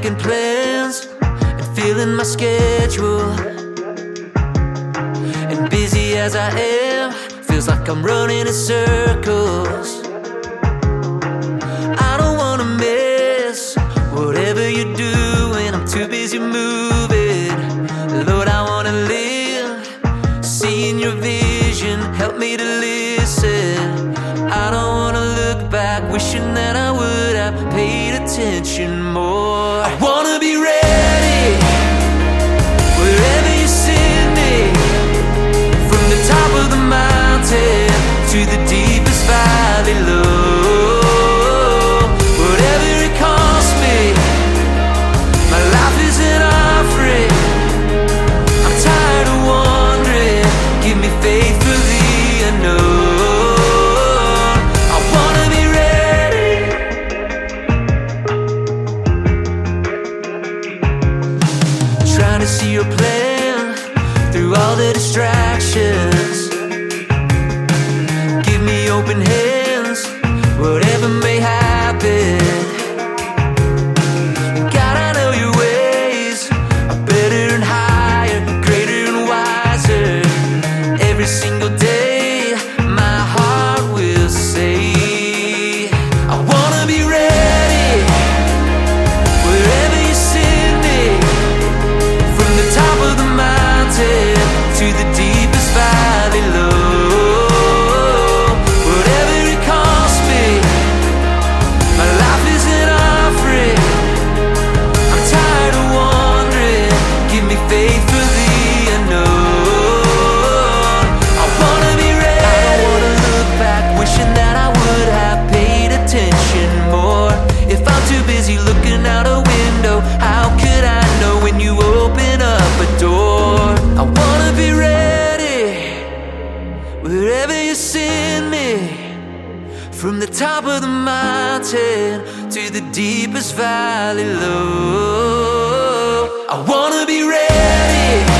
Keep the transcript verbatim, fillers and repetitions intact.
making plans and filling my schedule. And busy as I am, feels like I'm running in circles. I don't wanna miss whatever you're doing, I'm too busy moving. Lord, I wanna live, seeing your vision, help me to listen. I don't wanna look back, wishing that I would have paid attention more. I wanna be ready, wherever you send me, from the top of the mountain to the deepest valley low. Whatever it costs me, my life is an offering. I'm tired of wandering, give me faith for the unknown. I wanna be ready. Trying to see your plan through all the distractions. Give me open hands, whatever may happen. God, I know your ways are better and higher, greater and wiser. Every single day, my heart will say, I wanna be ready, wherever you send me, from the top of the mountain to the deepest valley low. Whatever it costs me, my life is an offering. I'm tired of wandering, give me faith for the unknown. I wanna be ready. I don't wanna look back, wishing that I would have paid attention more. If I'm too busy looking out a window, how could I know when you open up a door? I wanna be ready, wherever you send me, from the top of the mountain to the deepest valley low. I wanna be ready.